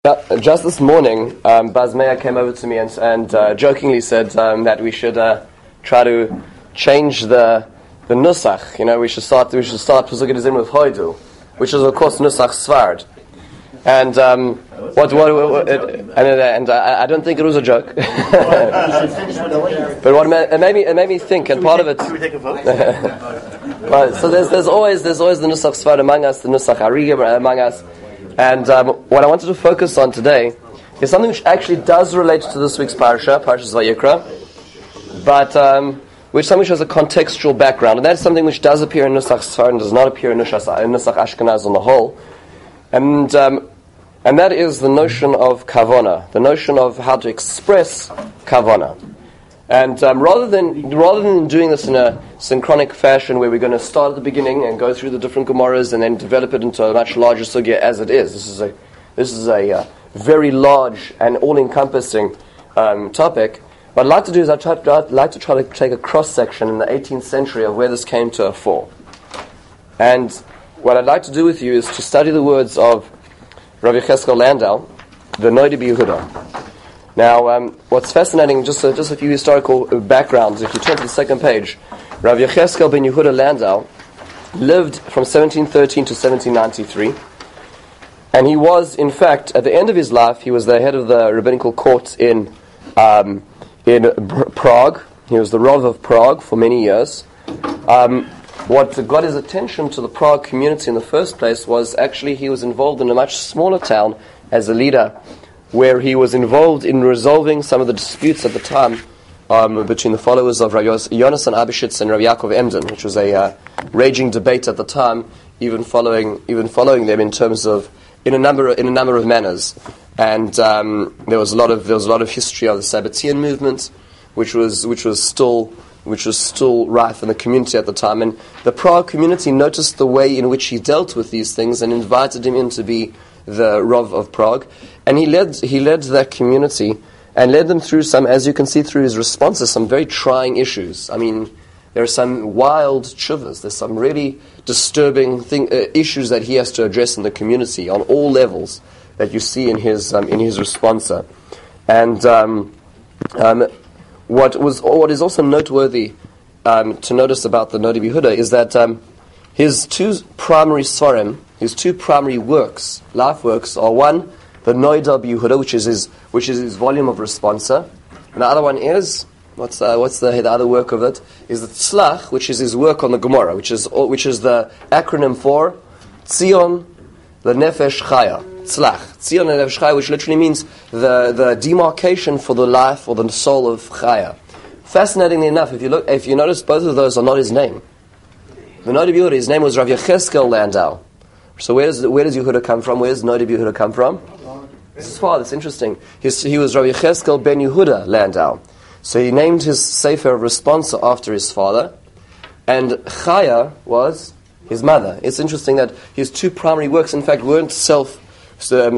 Just this morning, Baz Meir came over to me and jokingly said that we should try to change the nusach. You know, we should start Pesukei Dezimra with Hoidu, which is of course nusach Sfard. And I don't think it was a joke. But it made me think, and part of it. Should we take a vote? Well, so there's always the nusach Sfard among us, the nusach Arigim among us. And what I wanted to focus on today is something which actually does relate to this week's parasha, Parashas Vayikra, but which has a contextual background, and that's something which does appear in Nusach Sfard and does not appear in Nusach Ashkenaz on the whole, and that is the notion of kavana, the notion of how to express kavana. And rather than doing this in a synchronic fashion where we're going to start at the beginning and go through the different Gemaras and then develop it into a much larger sugya as it is, this is a very large and all-encompassing topic. What I'd like to do is I'd like to try to take a cross-section in the 18th century of where this came to a fore. And what I'd like to do with you is to study the words of Rav Yecheskel Landau, the Noda B'Yehuda. Now, what's fascinating, just a few historical backgrounds. If you turn to the second page, Rav Yecheskel ben Yehuda Landau lived from 1713 to 1793, and he was, in fact, at the end of his life, he was the head of the rabbinical court in Prague. He was the Rav of Prague for many years. What got his attention to the Prague community in the first place was actually he was involved in a much smaller town as a leader, where he was involved in resolving some of the disputes at the time between the followers of Rav Yonasan Abishitz and Rav Yaakov Emden, which was a raging debate at the time, even following them in terms of in a number of manners. And there was a lot of history of the Sabbatean movement, which was still rife in the community at the time. And the Prague community noticed the way in which he dealt with these things and invited him in to be the Rav of Prague, and he led that community and led them through some, as you can see through his responses, some very trying issues. I mean, there are some wild tshuvas. There's some really disturbing issues that he has to address in the community on all levels that you see in his response. And what is also noteworthy to notice about the Noda B'Yehuda is that his two primary svarim, his two primary works, life works, are one, the Noda B'Yehuda, which is his volume of responsa, and the other one is what's the other work of it is the Tzlach, which is his work on the Gemara, which is the acronym for Tzion L'Nefesh Chaya. Tzlach, Tzion L'Nefesh Chaya, which literally means the demarcation for the life or the soul of Chaya. Fascinatingly enough, if you notice, both of those are not his name. The Noda B'Yehuda, his name was Rav Yecheskel Landau. So where does Yehuda come from? Where does Noda B'Yehuda come from? His father. It's interesting. He was Rav Yecheskel ben Yehuda Landau. So he named his Sefer of Responsa after his father, and Chaya was his mother. It's interesting that his two primary works, in fact, weren't self-shone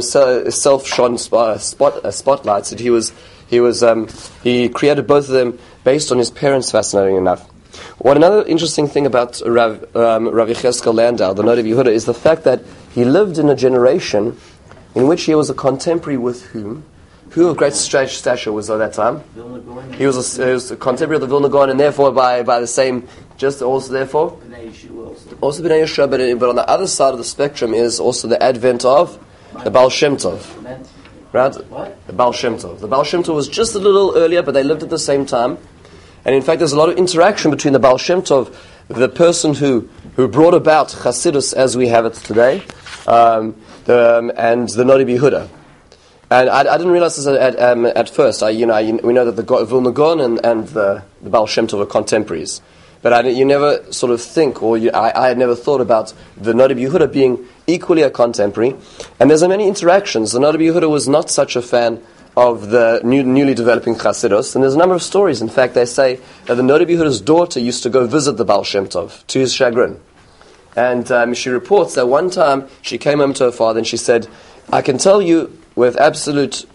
spotlights. That he created both of them based on his parents. Fascinating enough. What another interesting thing about Rav Yecheskel Landau, the Noda B'Yehuda, is the fact that he lived in a generation in which he was a contemporary with whom? Who of great stature was at that time? He was a contemporary of the Vilna Gaon, and therefore by the same, just also therefore? Also B'nai Yeshua, but on the other side of the spectrum is also the advent of the Baal Shem Tov. Right? The Baal Shem Tov. The Baal Shem Tov was just a little earlier, but they lived at the same time. And in fact, there's a lot of interaction between the Baal Shem Tov, the person who brought about Chassidus as we have it today, and the Noda B'Yehuda. And I didn't realize this at first. We know that the Vilna Gaon and the Baal Shem Tov are contemporaries, but you never sort of think, I had never thought about the Noda B'Yehuda being equally a contemporary. And there's many interactions. The Noda B'Yehuda was not such a fan of the newly developing Chassidus, and there's a number of stories. In fact, they say that the Noda B'Yehuda's daughter used to go visit the Baal Shem Tov, to his chagrin. And she reports that one time she came home to her father and she said, I can tell you with absolute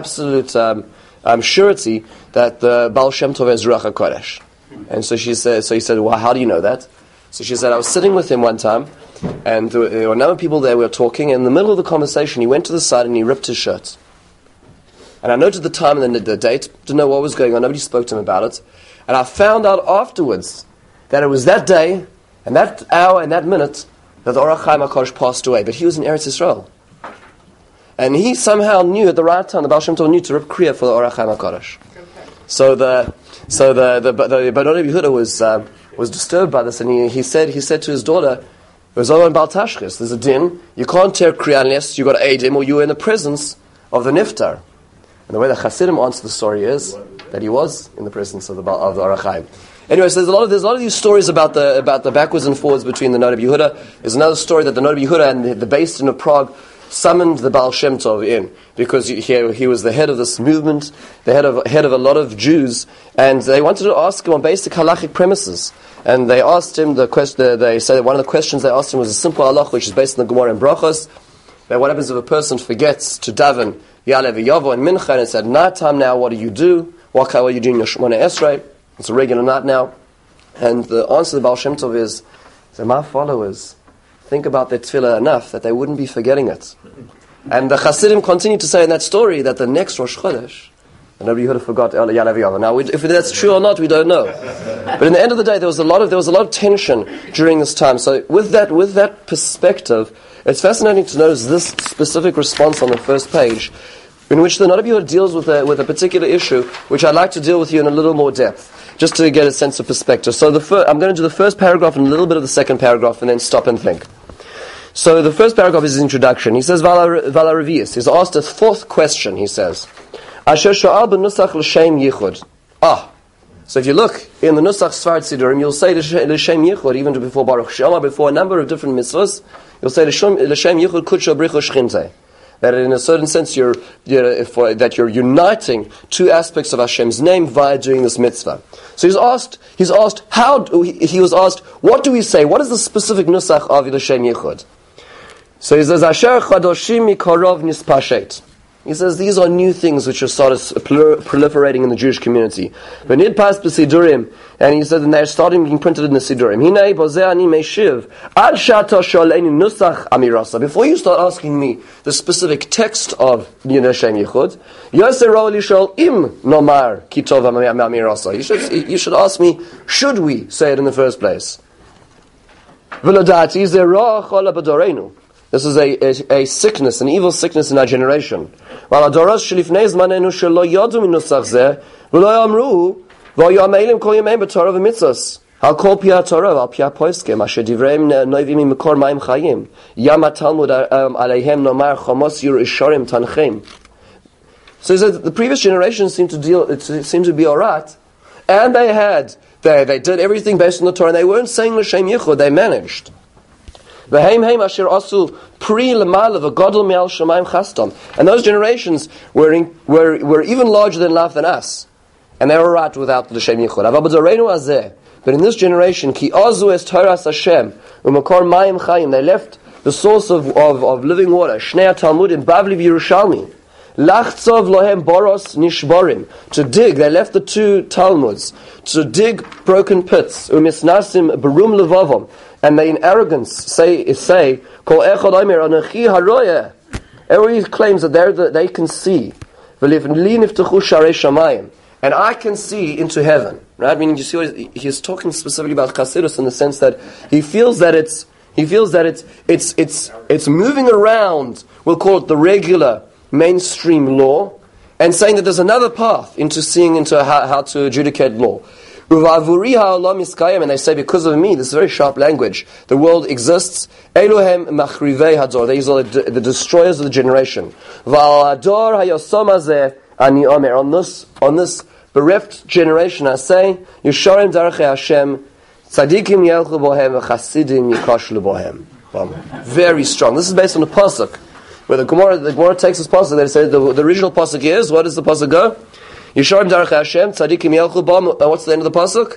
surety that the Baal Shem Tov is Ruach HaKodesh. And so he said, well, how do you know that? So she said, I was sitting with him one time, And there were a number of people there. We were talking. And in the middle of the conversation, he went to the side and he ripped his shirt. And I noted the time and the date. Didn't know what was going on. Nobody spoke to him about it. And I found out afterwards that it was that day and that hour and that minute that the Orach Chaim HaKadosh passed away. But he was in Eretz Yisrael. And he somehow knew at the right time, the Baal Shem Tov knew to rip Kriya for the Orach Chaim HaKadosh. So the Benoni Yehuda was disturbed by this, and he said to his daughter, "There's on Baal Tashchis. There's a din. You can't tear Kriya unless you got to aid him or you're in the presence of the Niftar." And the way the Hasidim answer the story is that he was in the presence of the Orach Chaim. Anyway, so there's a lot of these stories about the backwards and forwards between the Noda Yehuda. There's another story that the Noda Yehuda and the Beis Din of Prague summoned the Baal Shem Tov in because he was the head of this movement, the head of a lot of Jews, and they wanted to ask him on basic halachic premises. And they asked him the question. They said that one of the questions they asked him was a simple halach, which is based on the Gemara and Brachos. That what happens if a person forgets to daven Ya'aleh v'Yavo and Mincha, and it's at night time now? What do you do? What are you doing your Shemona Esrei? It's a regular night now. And the answer to the Baal Shem Tov is, so my followers think about their tefillah enough that they wouldn't be forgetting it. And the Hasidim continue to say in that story that the next Rosh Chodesh, and nobody would have forgot Ya'aleh v'Yavo. Now, if that's true or not, we don't know. But in the end of the day, there was a lot of tension during this time. So with that perspective, it's fascinating to notice this specific response on the first page, in which the Noda Yehuda deals with a particular issue, which I'd like to deal with you in a little more depth, just to get a sense of perspective. So I'm going to do the first paragraph and a little bit of the second paragraph, and then stop and think. So the first paragraph is his introduction. He says, Vala Revius. He's asked a fourth question, he says. Asher sha'al b'nusach l'shem yichud. So if you look in the Nusach Sfard Sidurim, you'll say l'shem yichud, even before Baruch Shema, before a number of different mitzvahs, you'll say l'shem yichud kudsha bricha shchinte. That in a certain sense that you're uniting two aspects of Hashem's name via doing this mitzvah. So he was asked, what do we say? What is the specific nusach of l'shem yichud? So he says, Asher chadoshim mikarov nispashet. He says these are new things which have started proliferating in the Jewish community. V'nid pas b'sidurim, and he said, and they're starting being printed in the sidurim. Hinei bozeh ani meishiv ad shata sholeni nusach amirasa. Before you start asking me the specific text of L'shem Yichud, yoser ro lishol im nomar kitov amirasa. You should ask me, should we say it in the first place? V'lodati zera chola b'dorenu. This is a sickness, an evil sickness in our generation. While adoras shelifnei zmanenu shelo yodu minusach zeh v'lo yamru v'yamelim kol yameim b'torah v'mitzvos al kol pia torah al pia poiskem asher divreim noivim mikor ma'im chayim yam hatalmud aleihem nomar chamos yur isharim tanchem. So he said the previous generation seemed to be alright, and they did everything based on the Torah, and they weren't saying l'shem yichud. They managed. And those generations were even larger than life than us, and they were right without the L'shem Yichud. But in this generation, ki azu es Torahs Hashem u'makor mayim chayim, they left the source of living water. Shnei Talmudim Bavli v'Yerushalmi lachtzov lohem boros nishborim, to dig. They left the two Talmuds to dig broken pits. Umisnasim berum levavom. And they, in arrogance, say, Kol echad omer anachi haroyeh. Everybody claims that they can see. And I can see into heaven. Right? Meaning, you see, he's talking specifically about Chassidus in the sense that he feels that it's moving around. We'll call it the regular mainstream law, and saying that there's another path into seeing into how to adjudicate law. And they say, because of me, this is very sharp language, the world exists. Elohem machrivei hador. These are the destroyers of the generation. On this bereft generation, I say, Yisharim darchei Hashem, tzadikim yelchu bohem, v'chasidim yikashlu bohem. Very strong. This is based on the pasuk, where the Gemara takes this pasuk. They say the original pasuk is, what does the pasuk go? Yisharim darchei Hashem, tzadikim yelchu bom. What's the end of the pasuk?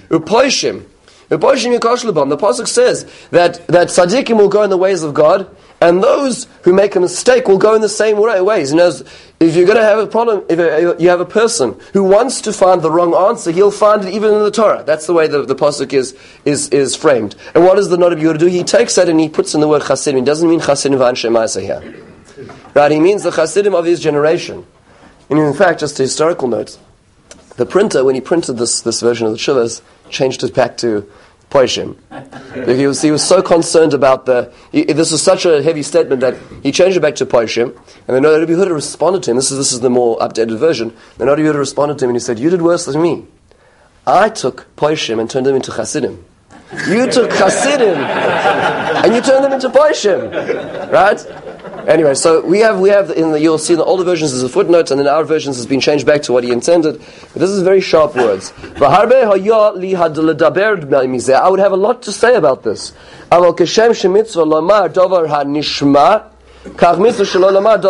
Upoishim yikashlu bom. The pasuk says that tzadikim will go in the ways of God, And those who make a mistake will go in the same ways. If you're going to have a problem, if you have a person who wants to find the wrong answer, he'll find it even in the Torah. That's the way the pasuk is framed. And what does the Noda B'Yehuda do? He takes that and he puts in the word Chasidim. He doesn't mean Chasidim v'Anshe Ma'aseh here. Right? He means the Chasidim of his generation. And in fact, just a historical note, the printer, when he printed this version of the Shuvas, changed it back to Poishim. He was so concerned about this was such a heavy statement that he changed it back to Poishim, and the Noda B'Yehuda responded to him. This is the more updated version. The Noda B'Yehuda responded to him and he said, "You did worse than me. I took Poishim and turned them into Chasidim. You took Chasidim and you turned them into Poishim." Right? Anyway, so we have you'll see in the older versions there's a footnote, and in our versions it's been changed back to what he intended. But this is very sharp words. I would have a lot to say about this. He says, I'm not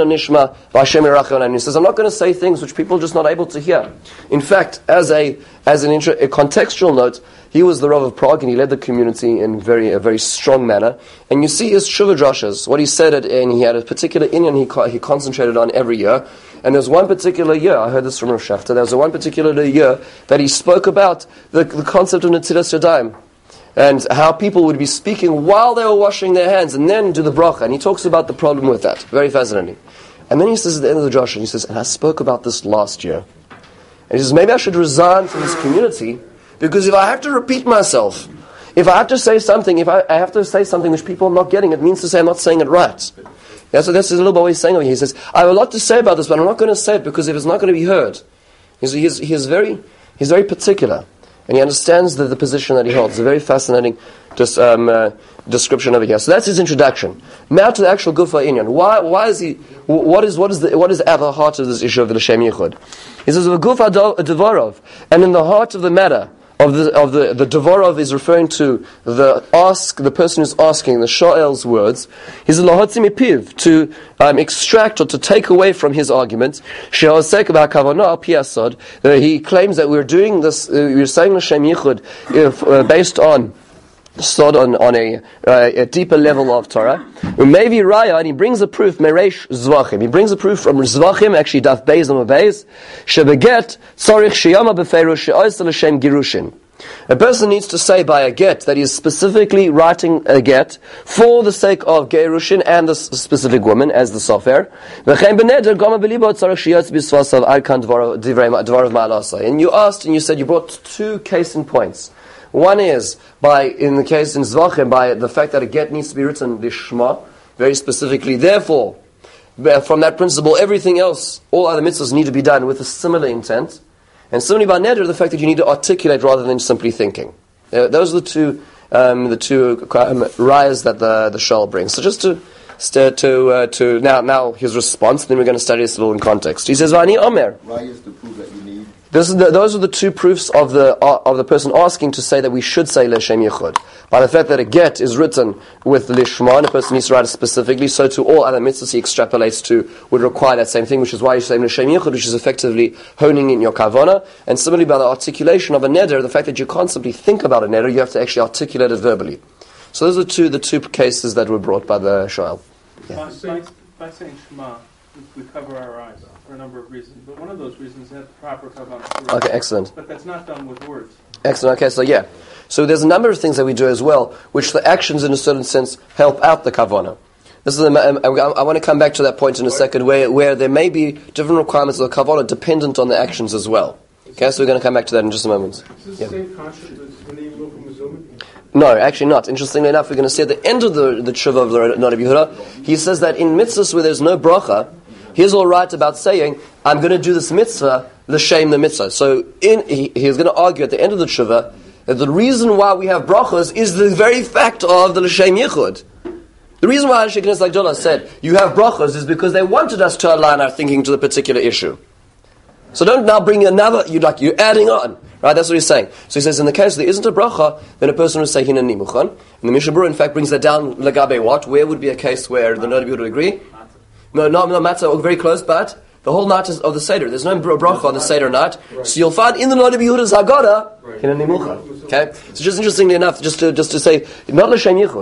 going to say things which people are just not able to hear. In fact, as a contextual note, he was the Rav of Prague and he led the community in a very strong manner. And you see his Shuvah Drashas, what he said, and he had a particular inyan he concentrated on every year. And there was one particular year, I heard this from Rav Shafter, there was one particular year that he spoke about the concept of Netilas Yadayim. And how people would be speaking while they were washing their hands and then do the bracha. And he talks about the problem with that. Very fascinating. And then he says at the end of the Josh, and he says, and I spoke about this last year. And he says, maybe I should resign from this community, because if I have to repeat myself, if I have to say something, if I have to say something which people are not getting, it means to say I'm not saying it right. Yeah, so that's a little bit what he's saying over here. He says, I have a lot to say about this, but I'm not going to say it because if it's not going to be heard. He's very particular. And he understands the position that he holds. It's a very fascinating description over here. So that's his introduction. Now to the actual Gufa Inyan. Why is he? What is at the heart of this issue of the L'Shem Yichud? He says, "Gufa Devorov," and in the heart of the matter of the Devorov is referring to the person who's asking the Sha'el's words. He's a lahotzi mipiv, to extract or to take away from his argument. She'osek b'hakavana piasod. He claims that we're doing this. We're saying L'Shem Yichud based on sod on a deeper level of Torah. Maybe Raya, and he brings a proof. Mereish Zvachim. He brings a proof from Zvachim. Actually, Daf Beis Amud Beis. Shebeget tzarich sheyama befeirush she'ois l'shem girushin. A person needs to say by a get that he is specifically writing a get for the sake of gerushin and the specific woman as the sofer. And you asked and you said you brought two case in points. One is in the case in Zvachim, by the fact that a get needs to be written lishma, very specifically. Therefore, from that principle, everything else, all other mitzvahs need to be done with a similar intent. And similarly by neder, the fact that you need to articulate rather than simply thinking. Those are the two rayas that the shal brings. So just to now his response, then we're going to study this a little in context. He says, "Vani Omer." Rayas to prove that you need. Those are the two proofs of the person asking to say that we should say L'Shem Yichud. By the fact that a get is written with Lishma, and a person needs to write it specifically, so to all other mitzvahs he extrapolates to would require that same thing, which is why you say L'Shem Yichud, which is effectively honing in your kavana. And similarly by the articulation of a neder, the fact that you can't simply think about a neder, you have to actually articulate it verbally. So those are the two cases that were brought by the Shoel. Yeah. By saying Shema, we cover our eyes for a number of reasons, but one of those reasons is that the proper kavanah. Okay, excellent. But that's not done with words. Excellent. Okay, so there's a number of things that we do as well, which the actions, in a certain sense, help out the kavanah. This is I want to come back to that point in a second, where there may be different requirements of the kavanah dependent on the actions as well. Okay, so we're going to come back to that in just a moment. Is this the same concept as when you move from a zoom? No, actually not. Interestingly enough, we're going to see at the end of the tshuva of the Noda B'Yehuda, he says that in mitzvahs where there's no bracha, he's all right about saying, I'm going to do this mitzvah, l'shem the mitzvah. So he's going to argue at the end of the tshuva that the reason why we have brachas is the very fact of the l'shem yichud. The reason why Anshe Knesset Gdola said, you have brachas, is because they wanted us to align our thinking to the particular issue. So don't now bring another, you're adding on. Right, that's what he's saying. So he says, in the case there isn't a bracha, then a person would say hina nimuchan. And the Mishnah Berurah, in fact, brings that down lagabe what? Where would be a case where the Noda B'Yehuda would agree? No, matzah, very close, but the whole night is of the Seder. There's no bracha on the Seder night. Right. So you'll find in the Noda B'Yehuda's Haggadah, hina nimuchan. Okay? So just interestingly enough, just to say, not l'shem yichud.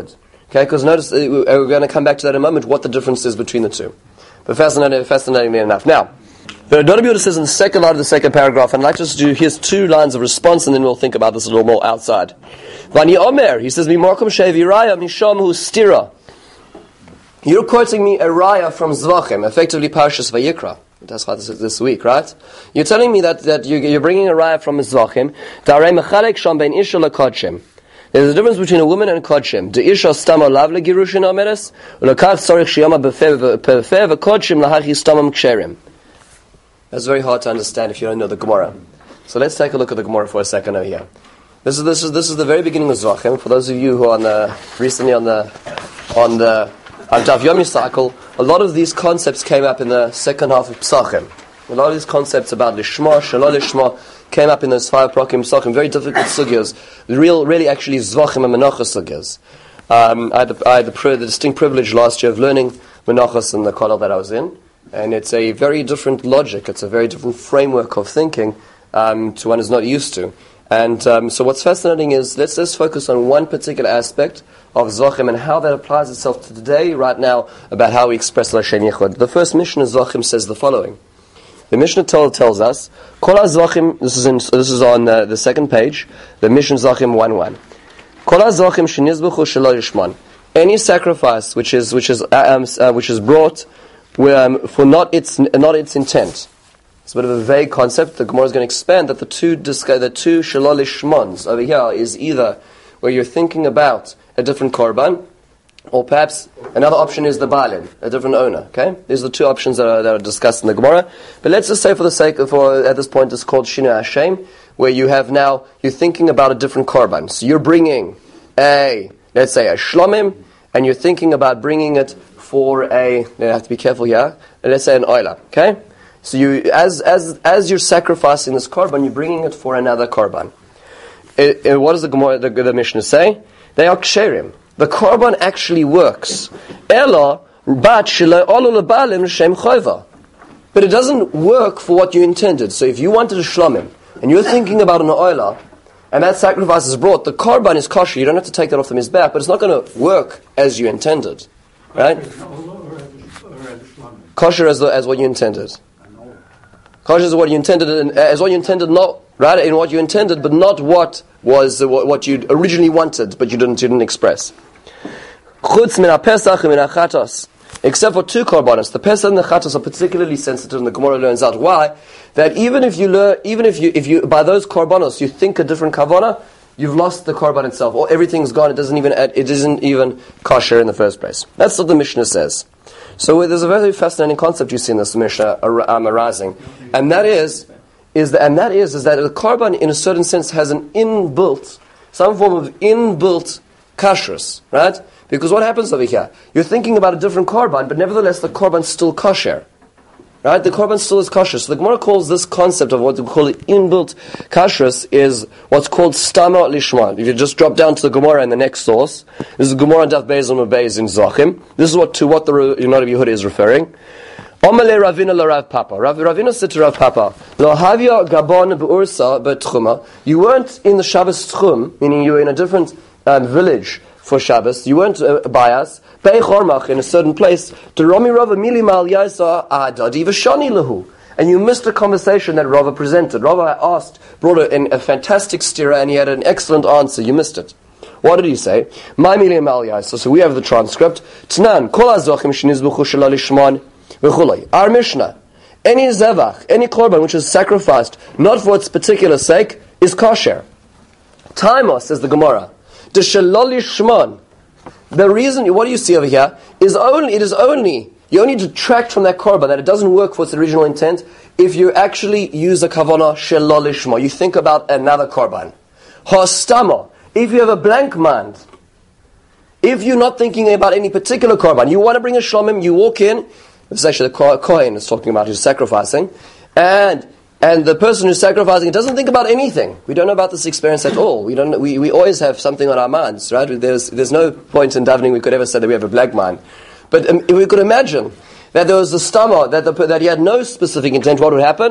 Okay, because notice, we're going to come back to that in a moment, what the difference is between the two. But fascinatingly enough. Now, the Rabbi Yehuda says in the second line of the second paragraph, and I'd like to just do, here's 2 lines of response, and then we'll think about this a little more outside. Vani Omer, he says, Mimorkum shevi raya misham hu stira. You're quoting me a raya from Zvachim, effectively Parshas Vayikra. That's why this week, right? You're telling me that you're bringing a raya from Zvachim. Darei mechalek sham bein isha lekodshim. There's a difference between a woman and kodshim. The isha stama lav legirushin omeres, ulakav tzorich shiyama befeh v'kodshim lahachi stamam ksherim. That's very hard to understand if you don't know the Gemara. So let's take a look at the Gemara for a second over here. This is the very beginning of Zvachim. For those of you who are recently on the Daf Yomi cycle, a lot of these concepts came up in the second half of Psachim. A lot of these concepts about Lishma, Shalom Lishma, came up in those 5 Prakim Psachim, very difficult sugyas. Really actually Zvachim and Menachos sugyas. I had the distinct privilege last year of learning Menachos in the kollel that I was in, and it's a very different logic, it's a very different framework of thinking to one is not used to. And so what's fascinating is, let's focus on one particular aspect of Zvachim and how that applies itself to today, right now, about how we express L'Hashem Yichud. The first Mishnah of Zvachim says the following. The Mishnah tells us, Kol HaZvachim, this is on the second page, the Mishnah Zvachim 1:1. Kol HaZvachim shenizbuchu shelo yishman. Any sacrifice which is brought for not its intent. It's a bit of a vague concept. The Gemara is going to expand that the two shelo lishmans over here is either where you're thinking about a different korban, or perhaps another option is the Baalim, a different owner. Okay, these are the 2 options that are discussed in the Gemara. But let's just say, for at this point, it's called Shinui Hashem, where you're thinking about a different korban. So you're bringing let's say a shlomim, and you're thinking about bringing it for you have to be careful here. Let's say an oila. Okay, so you as you're sacrificing this korban, you're bringing it for another korban. What does the Gemara, the Mishnah say? They are ksherim. The korban actually works. But it doesn't work for what you intended. So if you wanted a shlomim, and you're thinking about an oila, and that sacrifice is brought, the korban is kosher. You don't have to take that off the mizbeach, but it's not going to work as you intended. Right? Kosher as what you intended. Kosher is what you intended, as what you intended, not right in what you intended, but not what was what you originally wanted, but you didn't express. Chutz min ha-pesach min ha-chatos. Except for 2 korbanos, the pesach and the chatos are particularly sensitive, and the Gemara learns out why. That even if you by those korbanos you think a different kavanah, you've lost the korban itself, or everything's gone. It isn't even kosher in the first place. That's what the Mishnah says. So there's a very fascinating concept you see in this Mishnah arising, and that is that the korban, in a certain sense, has some form of inbuilt kashrus, right? Because what happens over here? You're thinking about a different korban, but nevertheless the korban's still kosher. Right? The korban still is kosher. So the Gemara calls this concept of what we call inbuilt kashrus is what's called stama lishma. If you just drop down to the Gemara in the next source, this is Gemara Daf Beis Amud Beis in Zvachim. This is to what the Rabbi Yehuda is referring. Omale Ravina la Rav Papa. Ravina said to Rav Papa, Lo havia gabon be'ursa be'tchuma. You weren't in the Shabbos tchum, meaning you were in a different village for Shabbos. You weren't by us. Be'chormach, in a certain place. To Romi Rava mili mal yaisa adadi v'shani lahu. And you missed a conversation that Rava presented. Rava brought a fantastic stira, and he had an excellent answer. You missed it. What did he say? My mili mal yaisa. So we have the transcript. Tnan kol hazochim shenizbuchu shelo lishman. Our Mishnah, any zevach, any korban which is sacrificed not for its particular sake, is kosher. Taimos, says the Gemara, the shelo lishman. The reason, what do you see over here, you only detract from that korban, that it doesn't work for its original intent, if you actually use a kavanah shelo lishma. You think about another korban. Hastama, if you have a blank mind, if you're not thinking about any particular korban, you want to bring a shlomim, you walk in. This is actually the Kohen is talking about who's sacrificing, and the person who's sacrificing doesn't think about anything. We don't know about this experience at all. We always have something on our minds, right? There's no point in davening we could ever say that we have a blank mind, but if we could imagine that there was a stama that he had no specific intent. What would happen?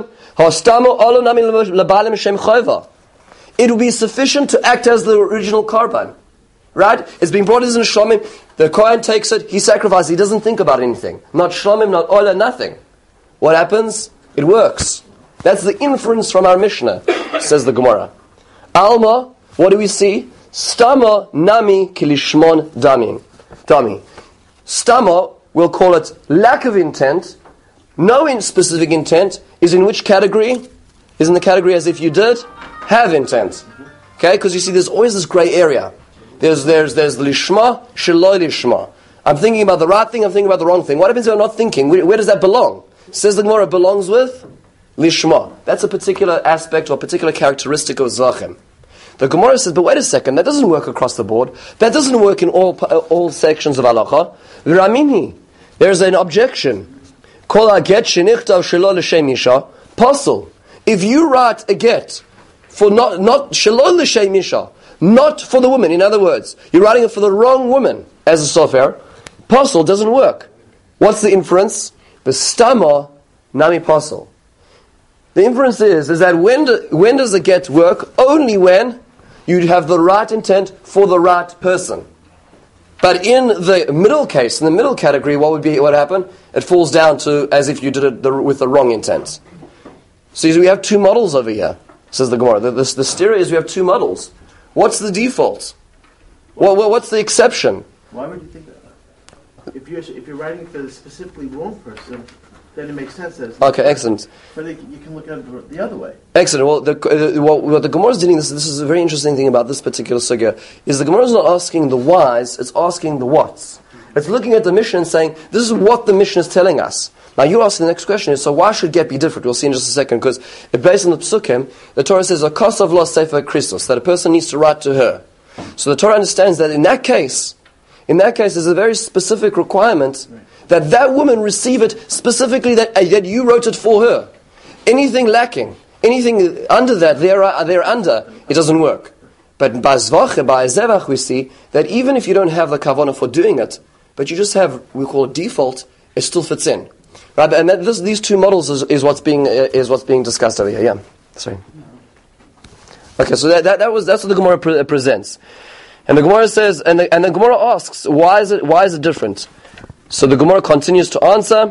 It would be sufficient to act as the original korban. Right? It's being brought as a shlomim. The Kohen takes it, he sacrifices, he doesn't think about anything. Not Shlomim, not Ola, nothing. What happens? It works. That's the inference from our Mishnah, says the Gemara. Alma, what do we see? Stama nami kilishmon dami. Stama, we'll call it lack of intent. No specific intent is in which category? Is in the category as if you did have intent. Okay, because you see there's always this grey area. There's lishma, sheloi lishma. I'm thinking about the right thing, I'm thinking about the wrong thing. What happens if I'm not thinking? Where does that belong? Says the Gemara, it belongs with lishma. That's a particular aspect or a particular characteristic of zachem. The Gemara says, but wait a second, that doesn't work across the board. That doesn't work in all sections of halacha. V'ramini, there's an objection. Kol ha-get shenichtav shelo l'shem isha, pasul. If you write a get for not shelo l'shem isha, not for the woman, in other words, you're writing it for the wrong woman as a sofer, pasul doesn't work. What's the inference? The stama nami pasul. The inference is that when does a get work? Only when you have the right intent for the right person. But in the middle case, in the middle category, what happened? It falls down to as if you did it with the wrong intent. So we have two models over here, says the Gemara. The stereo is we have two models. What's the default? What's the exception? Why would you think that? If you're writing for the specifically wrong person, then it makes sense. Okay, excellent. But you can look at it the other way. Excellent. Well, what the Gemara is doing, this is a very interesting thing about this particular sugya, is the Gemara is not asking the whys, it's asking the whats. It's looking at the Mishnah and saying, this is what the Mishnah is telling us. Now you ask the next question is, so why should get be different? We'll see in just a second, because based on the Psukim, the Torah says, a kosav lo sefer Christos, that a person needs to write to her. So the Torah understands that in that case, there's a very specific requirement that woman receive it specifically, that you wrote it for her. Anything lacking, anything under that, they're under, it doesn't work. But by Zevach we see that even if you don't have the kavanah for doing it, but you just have, we call it default, it still fits in. Right? And these two models is what's being discussed over here. Yeah, sorry. Okay, so that's what the Gemara presents. And the Gemara says, and the Gemara asks, why is it different? So the Gemara continues to answer.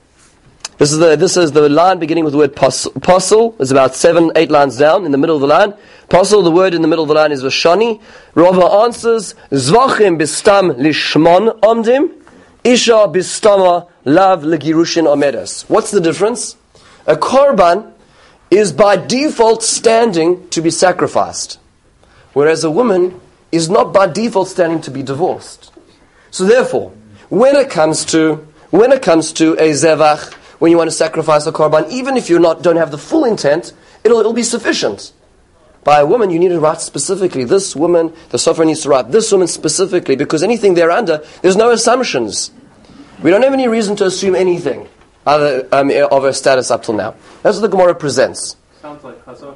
This is the line beginning with the word pasul. It's about 7-8 lines down in the middle of the line. Pasul, the word in the middle of the line is vashani. Rava answers, zvachim bistam lishmon omdim, isha bistama lav legirushin omedes. What's the difference? A korban is by default standing to be sacrificed, whereas a woman is not by default standing to be divorced. So therefore, when it comes to a zevach, when you want to sacrifice a korban, even if you don't have the full intent, it'll be sufficient. By a woman, you need to write specifically. This woman, the sofer needs to write this woman specifically, because anything thereunder, there's no assumptions. We don't have any reason to assume anything other of her status up till now. That's what the Gemara presents. Sounds like chazak.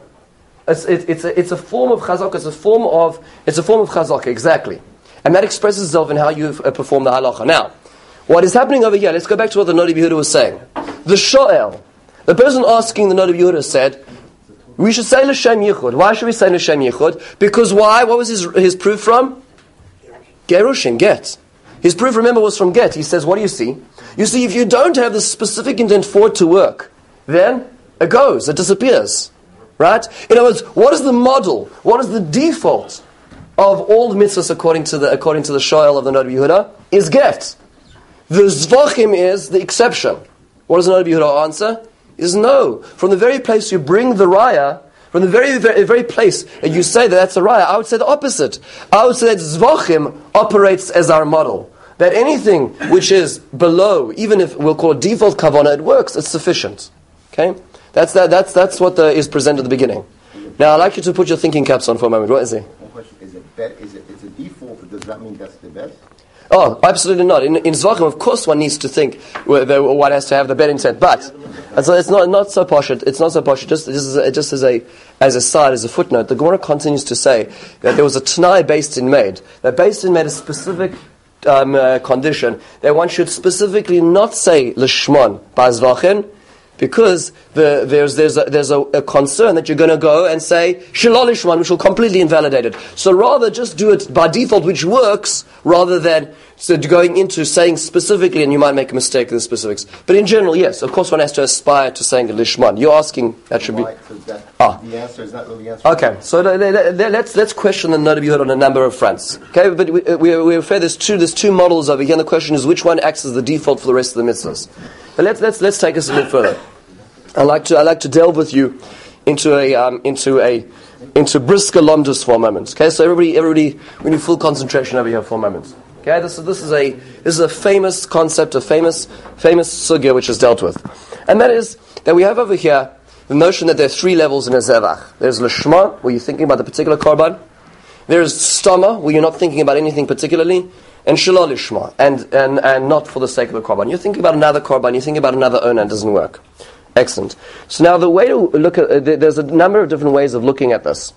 It's a form of chazak. It's a form of chazak, exactly, and that expresses itself in how you perform the halacha. Now, what is happening over here? Let's go back to what the Nodi Yehuda was saying. The shoel, the person asking the Nodi Yehuda said, we should say l'shem yichud. Why should we say l'shem yichud? Because why? What was his proof from? Gerushin, get. His proof, remember, was from get. He says, what do you see? You see, if you don't have the specific intent for it to work, then it goes, it disappears. Right? In other words, what is the model? What is the default of all the mitzvahs according to the shoel of the Nodi Yehuda? Is get. The zvachim is the exception. What does the Nodi Yehuda answer? Is no. From the very place you bring the raya, from the very place that you say that that's a raya, I would say the opposite. I would say that zvachim operates as our model. That anything which is below, even if we'll call it default kavanah, it works, it's sufficient. Okay? That's what is presented at the beginning. Now I'd like you to put your thinking caps on for a moment. What is it? One question. It's a default, but does that mean that's the best? Oh, absolutely not. In Zvachim, of course, one needs to think one has to have the better intent, but so it's not so posh. It's not so posh. Just as a side, as a footnote, the Gemara continues to say that there was a Tanai based in Maid. That based in Maid a specific condition that one should specifically not say l'shmon by Zvachim, Because there's a concern that you're going to go and say Shelo Lishman, which will completely invalidate it. So rather just do it by default, which works, rather than going into saying specifically, and you might make a mistake in the specifics. But in general, yes, of course one has to aspire to saying Lishman. You're asking, that should be... The answer is not really the answer. Okay, so let's question the Noda B'Yehuda on a number of fronts. Okay, but we refer there's two models over here, and the question is which one acts as the default for the rest of the mitzvahs. But let's take us a bit further. I like to delve with you into brisker lomdus for a moment. Okay, so everybody, we need full concentration over here for a moment. Okay, this is a famous concept, a famous sugya which is dealt with, and that is that we have over here the notion that there are three levels in a zevach. There's lishma, where you're thinking about the particular korban. There's stama, where you're not thinking about anything particularly, and shelo lishma, and not for the sake of the korban. You're thinking about another korban, you're thinking about another owner, and it doesn't work. Excellent. So now the way to look at there's a number of different ways of looking at this.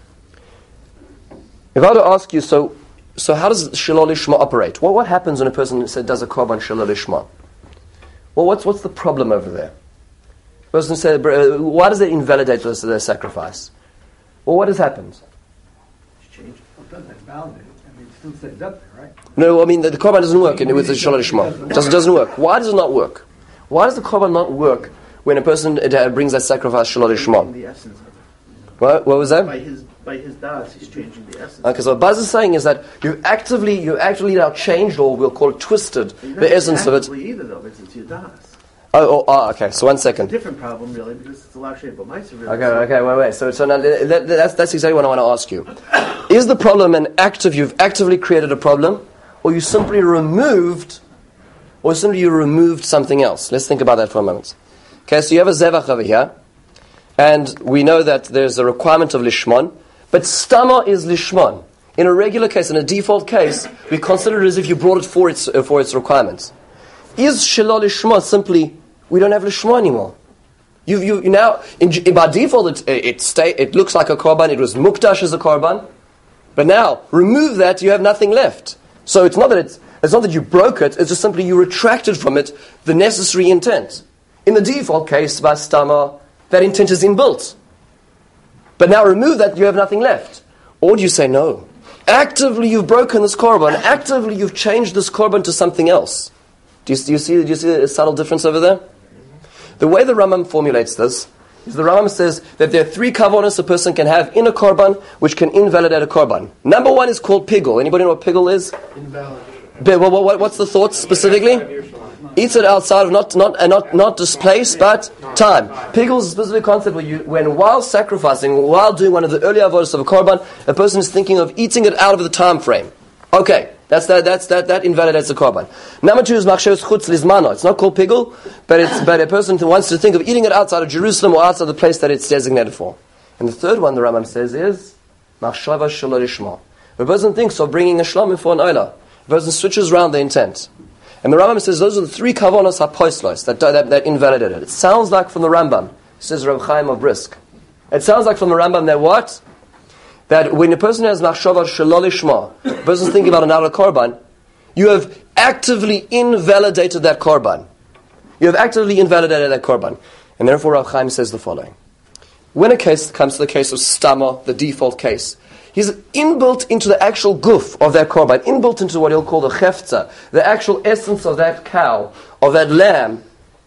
If I were to ask you, so how does shelo lishma operate? What happens when a person does a korban shelo lishma? Well, what's the problem over there? A person said, why does it invalidate their sacrifice? Well, what has happened? It's changed. It doesn't invalidate it. I mean, it still stays up there, right? No, I mean the korban doesn't work with the shelo lishma. It doesn't work. Why does it not work? Why does the korban not work when a person brings that sacrifice shelo lishma? The essence of it. What was that? By his das, he's changing the essence. Okay, so what Buzz is saying is that you actually now changed, or we'll call it twisted, the essence of it. Either though, it's your das. Okay. So 1 second. It's a different problem, really, because it's a lot shape, but mice are really. Okay, wait. So now that's exactly what I want to ask you. Is the problem you've actively created a problem, or you simply removed something else? Let's think about that for a moment. Okay, so you have a zevach over here, and we know that there's a requirement of lishmon, but stama is lishmon. In a regular case, in a default case, we consider it as if you brought it for its requirements. Is shelo lishma simply we don't have lishma anymore? You now by default it looks like a korban. It was mukdash as a korban, but now remove that, you have nothing left. So it's not that you broke it. It's just simply you retracted from it the necessary intent. In the default case, by stama, that intent is inbuilt. But now remove that, you have nothing left. Or do you say no? Actively you've broken this korban. Actively you've changed this korban to something else. Do you see a subtle difference over there? The way the Rambam formulates this is the Rambam says that there are three kavonos a person can have in a korban which can invalidate a korban. Number one is called pigul. Anybody know what pigul is? Invalid. What's the thought specifically? Eats it outside of not displaced, but time. Pigul is a specific concept when while sacrificing, while doing one of the early avodas of a korban, a person is thinking of eating it out of the time frame. Okay, that invalidates the korban. Number two is machshavos chutz lizmano. It's not called pigul, but a person who wants to think of eating it outside of Jerusalem or outside the place that it's designated for. And the third one the Rambam says is machshava shelo lishma. A person thinks of bringing a shlamim for an oila. A person switches around the intent. And the Rambam says those are the three kavonos hapoislos that invalidate it. It sounds like from the Rambam, says Reb Chaim of Brisk. It sounds like from the Rambam that what? That when a person has machshava shelo lishma, a person's thinking about another korban, you have actively invalidated that korban. You have actively invalidated that korban. And therefore Reb Chaim says the following. When a case comes to the case of stama, the default case, he's inbuilt into the actual guf of that korban, inbuilt into what he'll call the cheftza, the actual essence of that cow, of that lamb,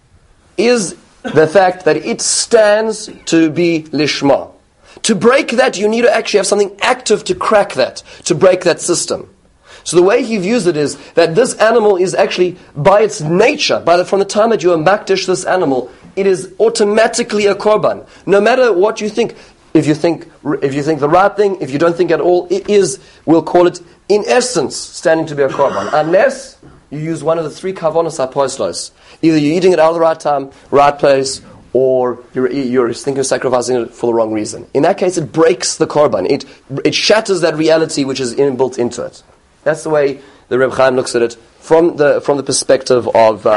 is the fact that it stands to be lishma. To break that, you need to actually have something active to crack that, to break that system. So the way he views it is that this animal is actually, by its nature, from the time that you makdish this animal, it is automatically a korban. No matter what you think, if you think the right thing, if you don't think at all, it is, we'll call it, in essence, standing to be a korban. Unless you use one of the three kavonos hapoislos. Either you're eating it out of the right time, right place, or you're thinking of sacrificing it for the wrong reason. In that case, it breaks the korban. It shatters that reality which is inbuilt into it. That's the way the Reb Chaim looks at it from the perspective of the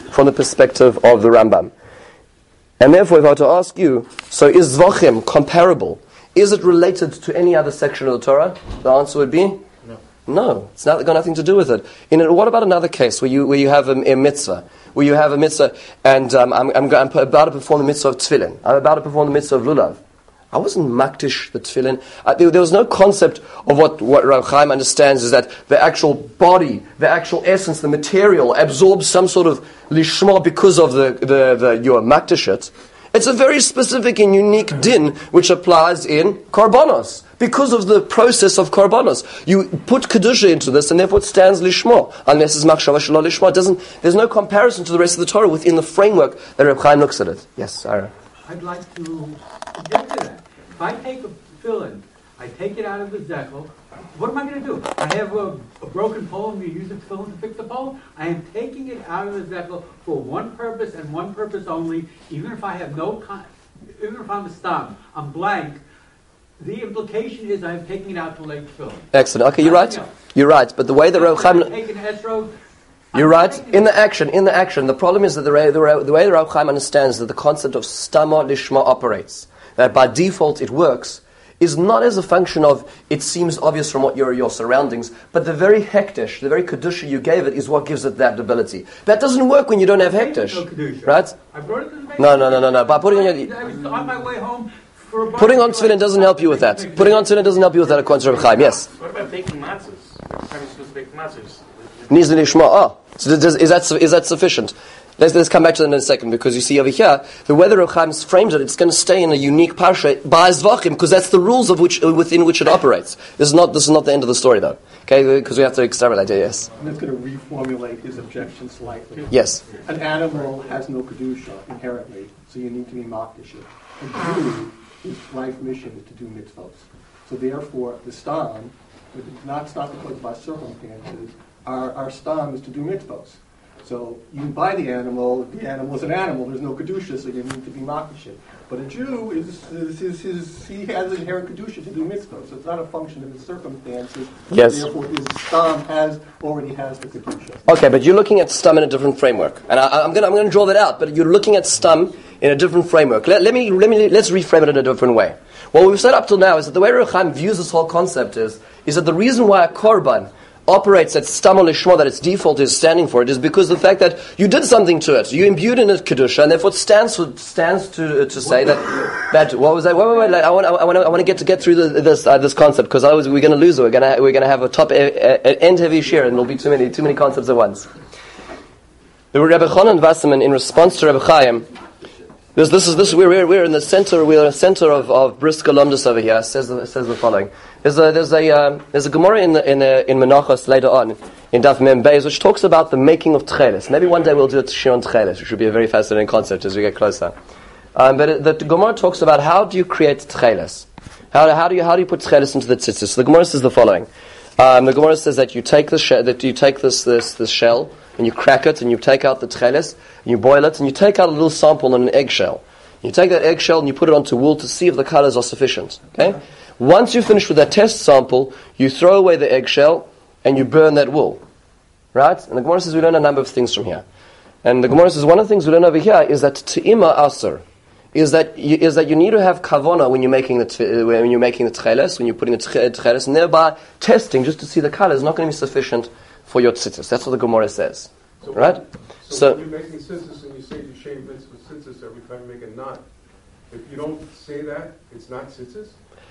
Rambam. And therefore, if I were to ask you, so is Zvachim comparable? Is it related to any other section of the Torah? The answer would be no. It's got nothing to do with it. What about another case where you have a mitzvah, where you have a mitzvah, and I'm about to perform the mitzvah of tefillin. I'm about to perform the mitzvah of lulav. I wasn't makdish the tefillin. There was no concept of what Rav Chaim understands is that the actual body, the actual essence, the material absorbs some sort of lishma because of the you are makdish it. It's a very specific and unique din which applies in karbanos because of the process of karbanos. You put kedusha into this, and therefore it stands lishma. Unless it's machshava shelo lishma, there's no comparison to the rest of the Torah within the framework that Reb Chaim looks at it. Yes, Sarah. I'd like to object to that. If I take a tefillin, I take it out of the zekel, what am I going to do? I have a broken pole, and you use a tefillin to fix the pole? I am taking it out of the zekel for one purpose and one purpose only, even if I have even if I'm a stam, I'm blank. The implication is I'm taking it out to lay tefillin. Excellent. Okay, you're right. You're right. But the way that Reb Chaim... You're right. In the action. The problem is that the way the Reb Chaim understands that the concept of stama lishma operates, that by default it works, is not as a function of it seems obvious from what your surroundings, but the very hektish, the very kedusha you gave it is what gives it that ability. That doesn't work when you don't have hektish, right? I brought it to the No. By putting I was on my way home. Putting on tefillin doesn't help you with that. Putting on tefillin doesn't help you with that according to Reb Chaim. Yes. What about baking matzahs? How are you supposed to bake matzahs? Needs the lishma. So is that sufficient? Let's come back to that in a second, because you see over here, the way the Reb Chaim frames it, it's going to stay in a unique parsha by zvachim, because that's the rules of within which it operates. This is not the end of the story, though. Okay, because we have to extrapolate. Yes. I'm just going to reformulate his objection slightly. Yes. An animal has no kedusha inherently, so you need to be makdish it. A Jew, his life mission is to do mitzvot. So therefore, the stam, not because of our circumstances, our stam is to do mitzvot. So you buy the animal is an animal, there's no kedusha, so you need to be makdish it. But a Jew he has inherent kedusha to do mitzvot, so it's not a function of his circumstances. Yes. Therefore, his stam already has the kedusha. Okay, but you're looking at stam in a different framework, and I'm going to draw that out. But you're looking at stam in a different framework. Let's reframe it in a different way. What we've said up till now is that the way Reb Chaim views this whole concept is that the reason why a korban operates at stam lishma, that its default is standing for it, is because the fact that you did something to it, you imbued in it kedusha, and therefore it stands to say that what was that? Wait, I want to get through this concept, because we're going to lose it. We're going to have a top end heavy share, and there'll be too many concepts at once. The Rebbe Chanan Wasserman, in response to Rebbe Chaim, we're in the center. We're in the center of Brisker Lumdus over here. Says the following. There's a Gemara in Menachos later on in Daf Mem Beis, which talks about the making of tcheles. Maybe one day we'll do a shir on tcheles, which would be a very fascinating concept as we get closer. But the Gemara talks about how do you create tcheles? How do you put tcheles into the tzitzis? So the Gemara says the following. The Gemara says that you take this shell, and you crack it, and you take out the tcheles, and you boil it, and you take out a little sample on an eggshell. You take that eggshell and you put it onto wool to see if the colors are sufficient. Okay? Once you finish with that test sample, you throw away the eggshell and you burn that wool. Right? And the Gemara says we learn a number of things from here. And the Gemara says one of the things we learn over here is that te'ima asur is that you need to have kavana when you're making the tcheles, when you're putting the tcheles, and thereby testing just to see the color is not going to be sufficient for your tzitzis. That's what the Gemara says. So right? So when you're making tzitzis and you say you shave bits with tzitzis every time you make a knot, if you don't say that, it's not tzitzis?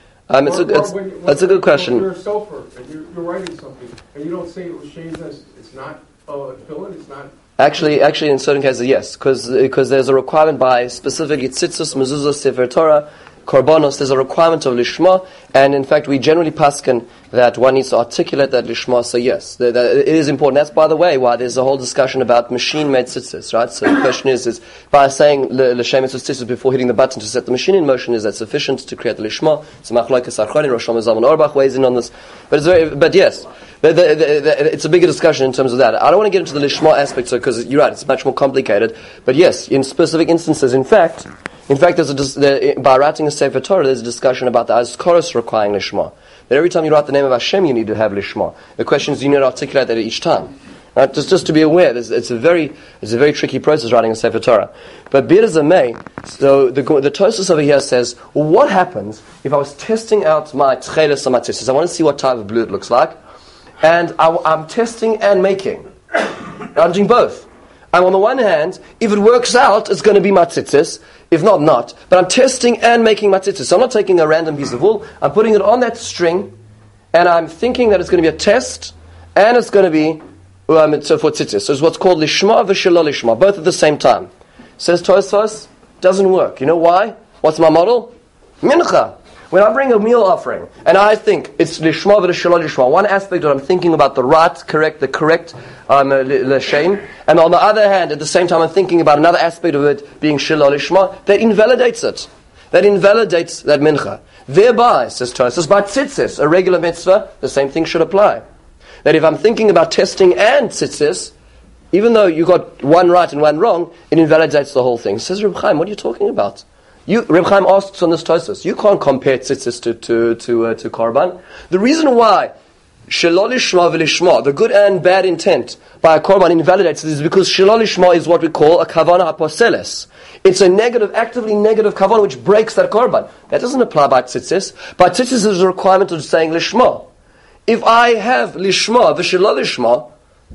It's a good question. When you're a sulfur and you're writing something and you don't say it was shaved as it's not filling, it's not. Actually, in certain cases, yes, because there's a requirement by specifically tzitzis, mezuzah, sefer Torah, korbanos. There's a requirement of lishma, and in fact, we generally paskin that one needs to articulate that lishma. So yes, that it is important. That's, by the way, why there's a whole discussion about machine-made tzitzis, right? So the question is by saying l'shem tzitzis before hitting the button to set the machine in motion, is that sufficient to create the lishma? It's a machlokes achronim. Rosh Hashanah Zalman Auerbach weighs in on this, but yes. It's a bigger discussion in terms of that. I don't want to get into the lishma aspect, because you're right, it's much more complicated. But yes, in specific instances, in fact, by writing a Sefer Torah, there's a discussion about the Azkoros requiring lishma. That every time you write the name of Hashem, you need to have lishma. The question is, you need to articulate that each time. Right? Just to be aware, it's a very tricky process writing a Sefer Torah. But be it as it may, so the Tosfos over here says, well, what happens if I was testing out my tcheles or my tzitzis? I want to see what type of blue it looks like. And I'm testing and making. I'm doing both. And on the one hand, if it works out, it's going to be my tzitzis. If not, not. But I'm testing and making my tzitzis. So I'm not taking a random piece of wool. I'm putting it on that string, and I'm thinking that it's going to be a test, and it's going to be for tzitzis. So it's what's called lishma v'shelo lishma, both at the same time. Says Tosfos, doesn't work. You know why? What's my model? Mincha. When I bring a meal offering, and I think it's lishma v'shelo lishma, one aspect that I'm thinking about the correct l'shem, and on the other hand, at the same time, I'm thinking about another aspect of it being shelo lishma, that invalidates it. That invalidates that mincha. Thereby, says Tosfos, by tzitzis, a regular mitzvah, the same thing should apply. That if I'm thinking about testing and tzitzis, even though you got one right and one wrong, it invalidates the whole thing. Says Reb Chaim, what are you talking about? Reb Chaim asks on this Tosfos, you can't compare tzitzis to korban. The reason why shelo lishma v'lishma, the good and bad intent by a korban invalidates it is because shelo lishma is what we call a kavana aposeles. It's a negative, actively negative kavana which breaks that korban. That doesn't apply by tzitzis. By tzitzis is a requirement of saying lishma. If I have lishma v'shelo lishma,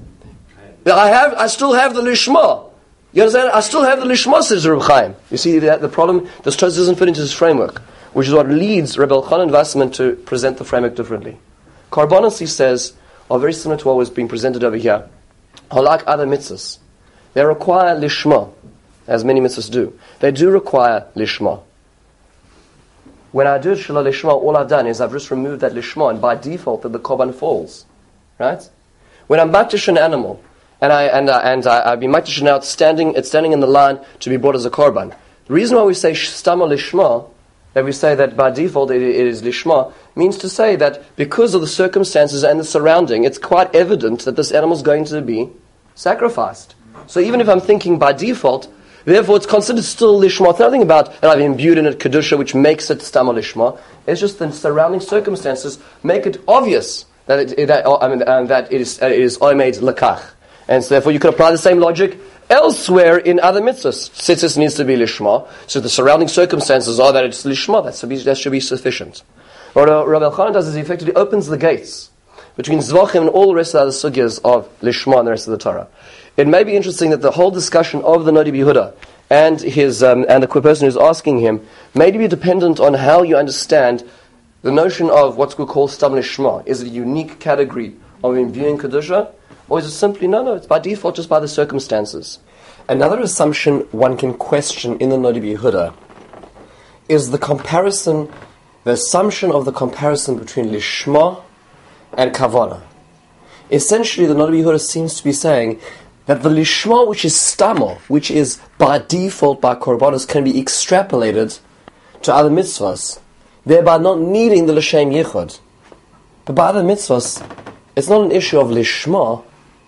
I still have the lishma. You understand? I still have the lishma, says Reb Chaim. You see that the problem, this Tosfos doesn't fit into this framework, which is what leads Reb Elchanan Wasserman to present the framework differently. Korbanos, he says, are very similar to what was being presented over here. Are like other mitzvahs. They require lishma, as many mitzvahs do. They do require lishma. When I do shelo lishma, all I've done is I've just removed that lishma, and by default, the korban falls. Right? When I'm makdish an animal, and I've been makdish now, it's standing in the line to be brought as a korban. The reason why we say stama lishma, that we say that by default it is lishma, means to say that because of the circumstances and the surrounding, it's quite evident that this animal is going to be sacrificed. So even if I'm thinking by default, therefore it's considered still lishma. It's nothing about that I've imbued in it kedusha, which makes it stama lishma. It's just the surrounding circumstances make it obvious that it is oimed lekach. And so therefore you could apply the same logic elsewhere in other mitzvahs. Tzitzis needs to be lishma, so the surrounding circumstances are that it's lishma. That should be sufficient. What Rabbi Elchanan does is he effectively opens the gates between zvachim and all the rest of the other sugyas of lishma and the rest of the Torah. It may be interesting that the whole discussion of the Nodi B'Yehuda and his and the person who's asking him may be dependent on how you understand the notion of what we call stam lishma. Is it a unique category of imbuing kedusha? Or is it simply, no, it's by default, just by the circumstances. Another assumption one can question in the Nodi B'Yehuda is the assumption of the comparison between lishma and kavana. Essentially, the Nodi B'Yehuda seems to be saying that the lishma, which is stamo, which is by default by korbanos, can be extrapolated to other mitzvahs, thereby not needing the l'shem yichud. But by other mitzvahs, it's not an issue of lishma,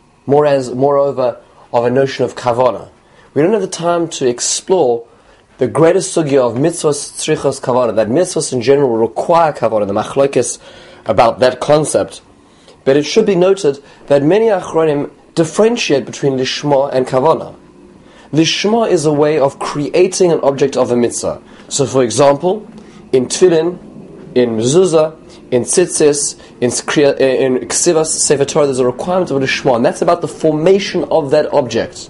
moreover, of a notion of kavana. We don't have the time to explore the greatest sugya of mitzvahs tzrichos kavana, that mitzvahs in general require kavana, the machlokes about that concept. But it should be noted that many achronim differentiate between lishma and kavana. Lishma is a way of creating an object of a mitzvah. So, for example, in tefillin, in mezuzah, in tzitzis, in ksivas, sefer Torah, there's a requirement of a lishma, and that's about the formation of that object.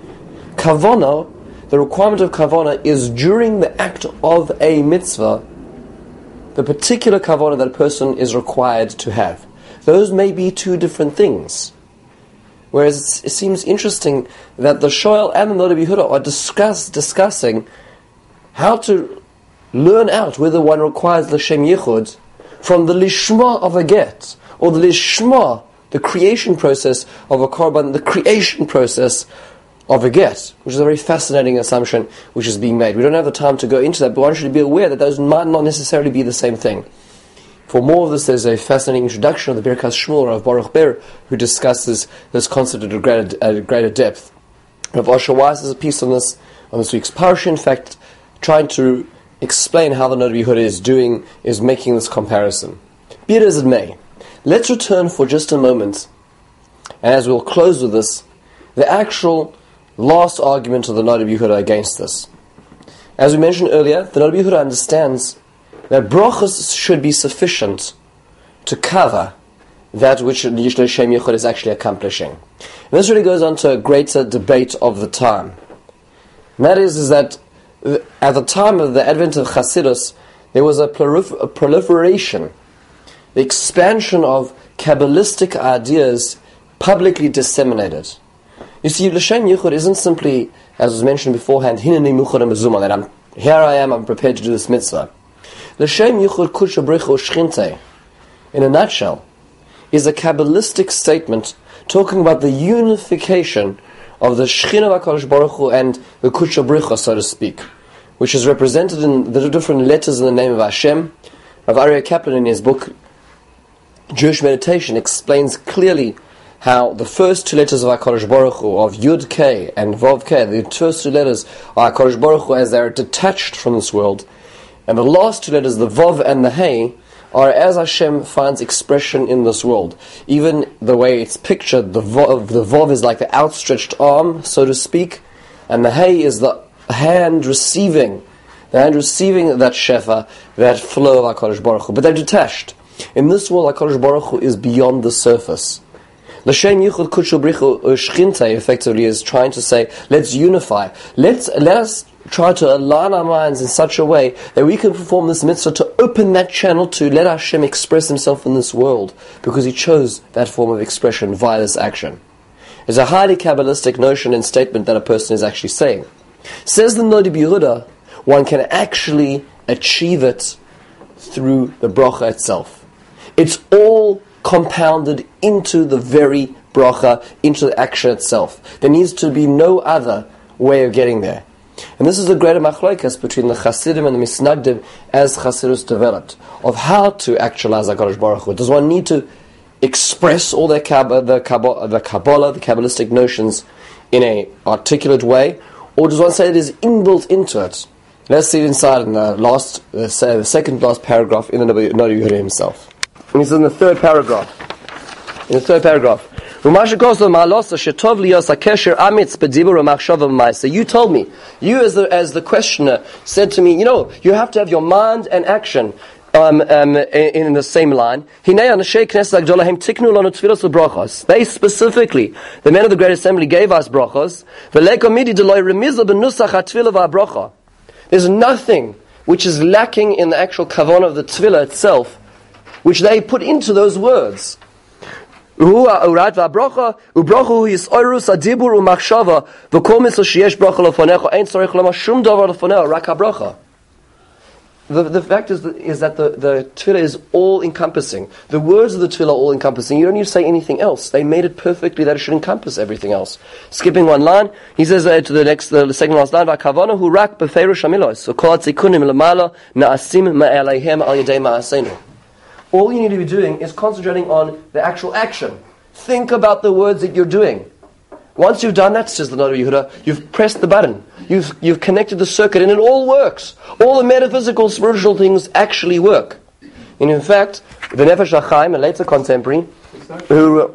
Kavana, the requirement of kavana is during the act of a mitzvah, the particular kavana that a person is required to have. Those may be two different things. Whereas it seems interesting that the Shoel and the Nodi B'Yehuda are discussing how to learn out whether one requires the Shem Yichud from the lishma of a get, or the lishma, the creation process of a korban, the creation process of a get, which is a very fascinating assumption which is being made. We don't have the time to go into that, but one should be aware that those might not necessarily be the same thing. For more of this, there's a fascinating introduction of the Birkas Shmuel of Baruch Ber, who discusses this concept at a greater depth. Rav Osher Weiss has a piece on this week's parsha, in fact, trying to explain how the Nodi B'Yehuda is making this comparison. Be it as it may, let's return for just a moment, and as we'll close with this, the actual last argument of the Nodi B'Yehuda against this. As we mentioned earlier, the Nodi B'Yehuda understands that brachos should be sufficient to cover that which Yish L'Shem Yichud is actually accomplishing. And this really goes on to a greater debate of the time. And that is that at the time of the advent of Chassidus, there was a proliferation, the expansion of Kabbalistic ideas publicly disseminated. You see, L'Shem Yichud isn't simply, as was mentioned beforehand, Hineni Muchad Mezuma, that here I am, I'm prepared to do this mitzvah. L'Shem Yichud Kudsha Brichu Shchinte, in a nutshell, is a Kabbalistic statement talking about the unification of the Shechina of HaKadosh Baruch Hu and the Kudsha Brichu, so to speak, which is represented in the different letters in the name of Hashem. Rav Aryeh Kaplan, in his book Jewish Meditation, explains clearly how the first two letters of HaKadosh Baruch Hu, of Yud K and Vav K, the first two letters of HaKadosh Baruch Hu as they are detached from this world, and the last two letters, the Vav and the Hey, are as Hashem finds expression in this world. Even the way it's pictured, the Vav is like the outstretched arm, so to speak, and the Hey is the hand receiving that Shefa, that flow of HaKadosh Baruch Hu. But they're detached. In this world, HaKadosh Baruch Hu is beyond the surface. L'Shem Yichud Kudsha Brichu Shchinte effectively is trying to say, let's unify. Let us try to align our minds in such a way that we can perform this mitzvah to open that channel to let Hashem express Himself in this world, because He chose that form of expression via this action. It's a highly Kabbalistic notion and statement that a person is actually saying. Says the Nodi B'Yehuda, one can actually achieve it through the bracha itself. It's all compounded into the very bracha, into the action itself. There needs to be no other way of getting there. And this is a greater machlokas between the Chasidim and the Misnagdim as Chassidus developed, of how to actualize HaKadosh Baruch Hu. Does one need to express all the Kabbalah, the Kabbalistic notions in an articulate way, or does one say it is inbuilt into it? Let's see it inside in the second last paragraph in the Nodi Yehuda himself. And he says in the third paragraph, you told me, you as the questioner said to me, you have to have your mind and action in the same line. They specifically, the men of the Great Assembly gave us brachos. There's nothing which is lacking in the actual kavanah of the tefillah itself, which they put into those words. The fact is that the tefillah is all-encompassing. The words of the tefillah are all-encompassing. You don't need to say anything else. They made it perfectly that it should encompass everything else. Skipping one line, he says to the second last line, "V'kavanahu rak b'feirush hamilos, so kol hatzikunim lemala na'asim ma'aleihem al yedei ma'aseinu." All you need to be doing is concentrating on the actual action. Think about the words that you're doing. Once you've done that, says the Nodi Yehuda, you've pressed the button. You've connected the circuit, and it all works. All the metaphysical, spiritual things actually work. And in fact, the Nefesh HaChaim, a later contemporary, who...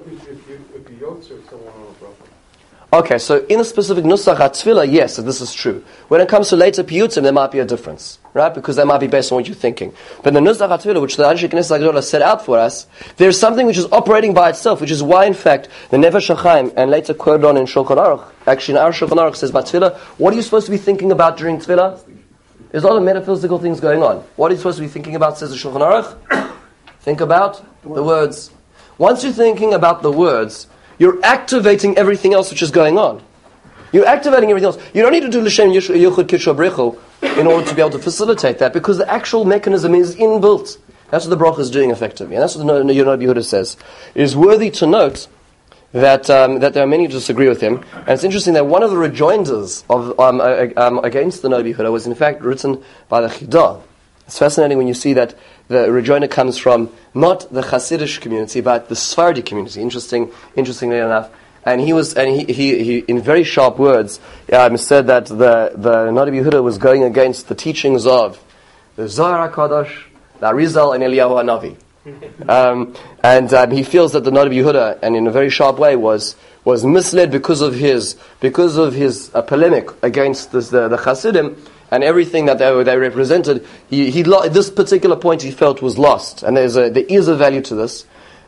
Okay, so in a specific Nusach HaTfilah, yes, this is true. When it comes to later Piyutim, there might be a difference, right? Because that might be based on what you're thinking. But the Nusach HaTfilah, which the Anshe Knesset HaGedolah set out for us, there's something which is operating by itself, which is why, in fact, the Nefesh HaChaim, and later quoted on in Shulchan Aruch, actually in our Shulchan Aruch says, Tfilah, what are you supposed to be thinking about during Tfilah? There's a lot of metaphysical things going on. What are you supposed to be thinking about, says the Shulchan Aruch? Think about the words. Once you're thinking about the words, you're activating everything else which is going on. You're activating everything else. You don't need to do L'Shem Yichud Kudsha Brichu in order to be able to facilitate that, because the actual mechanism is inbuilt. That's what the bracha is doing effectively. And that's what the Nodi Yehuda says. It is worthy to note that there are many who disagree with him. And it's interesting that one of the rejoinders of against the Nodi Yehuda was in fact written by the Chidah. It's fascinating when you see that the rejoinder comes from not the Hasidic community, but the Sephardi community. Interestingly enough, and he in very sharp words said that the Nodi Yehuda was going against the teachings of the Zohar HaKadosh, the Arizal, and Eliyahu Hanavi. And he feels that the Nodi Yehuda, and in a very sharp way, was misled because of his polemic against the Hasidim. And everything that they represented, this particular point he felt was lost, and there is a value to this.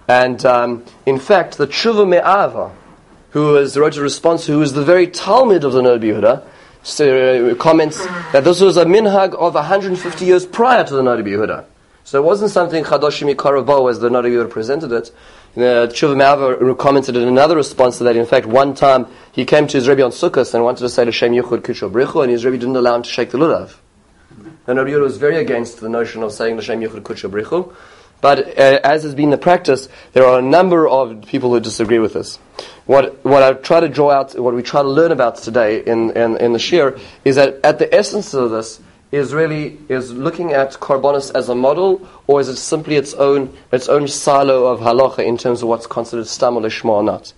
And in fact, the Tshuva Me'ava, who wrote a response, who is the very Talmud of the Noda B'Yehuda, comments that this was a minhag of 150 years prior to the Noda B'Yehuda. So it wasn't something Chadoshim Yikarav Bo as the Noda B'Yehuda presented it. The Tshuva Me'ava commented in another response to that. In fact, one time he came to his Rebbe on Sukkot and wanted to say L'Shem Yichud Kitsho Brichu, and his Rebbe didn't allow him to shake the lulav. The Noda B'Yehuda was very against the notion of saying L'Shem Yichud Kitsho Brichu. But as has been the practice, there are a number of people who disagree with this. What I try to draw out, what we try to learn about today in the Shir, is that at the essence of this is looking at Korbanos as a model, or is it simply its own silo of halacha in terms of what's considered stam or lishma or not?